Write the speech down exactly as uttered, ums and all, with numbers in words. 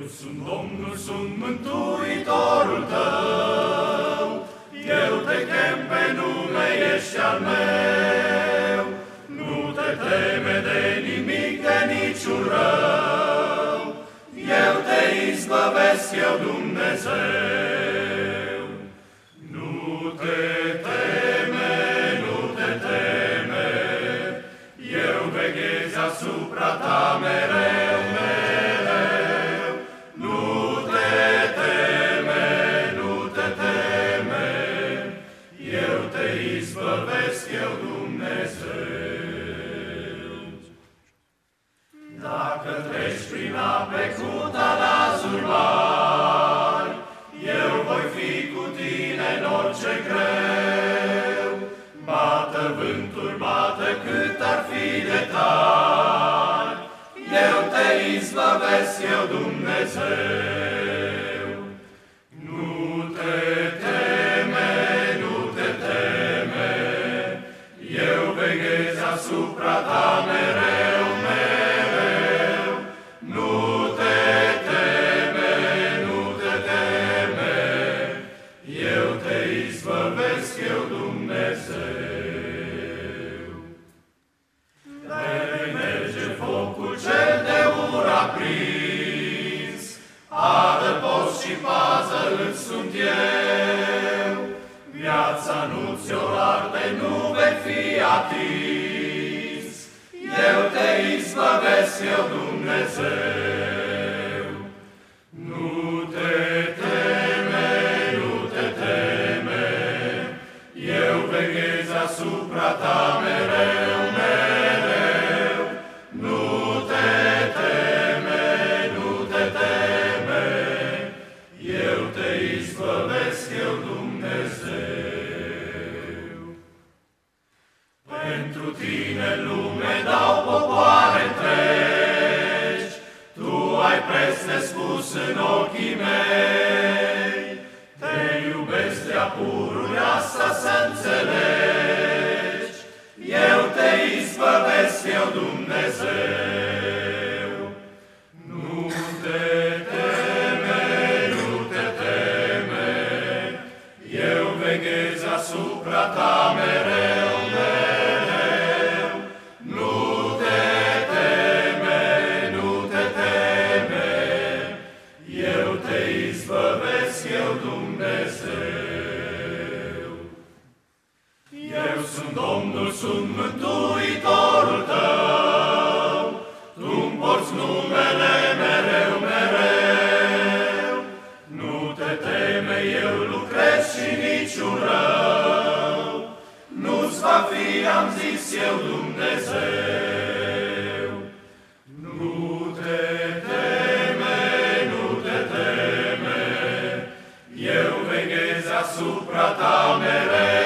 Eu sunt Domnul, sunt Mântuitorul tău, eu te chem pe nume, ești al meu. Nu te teme de nimic, de niciun rău, eu te izbăvesc, eu Dumnezeu. Nu te teme, nu te teme, eu veghez asupra ta mereu, mereu. Nu te teme, nu te teme, eu te izbăvesc, eu Dumnezeu. Dacă treci prin ape cu talazuri mari, eu voi fi cu tine în orice greu. Bată vânturi, bată cât ar fi de tari, eu te izbăvesc, eu Dumnezeu. Nu te teme, nu te teme, eu veghez asupra ta mereu, mereu. Nu te teme, nu te teme, eu te izbăvesc, eu Dumnezeu. Vei merge focul cel de ur aprins, adăpost și pază îți sunt eu. Viața nu ți-o arde, nu vei fi atins, eu te izbăvesc, eu Dumnezeu. Nu te teme, nu te teme, eu veghez asupra ta mereu, mereu. Nu te teme, nu te teme, eu te izbăvesc, eu Dumnezeu. Pentru tine în lume dau popoare întregi, tu ai preț nespus în ochii mei. Te iubesc de-a pururi, asta să înțelegi, eu te izbăvesc, eu Dumnezeu. Nu te teme, nu te teme, eu veghez asupra ta mereu, mereu. Nu te teme, nu te teme, eu te izbăvesc, eu Dumnezeu. Eu sunt Domnul, sunt Mântuitorul tău, tu-mi porți numele mereu, mereu. Nu te teme, eu lucrez și niciun rău, nu-ți va fi, am zis, eu Dumnezeu. Nu te teme, nu te teme, eu veghez asupra ta mereu.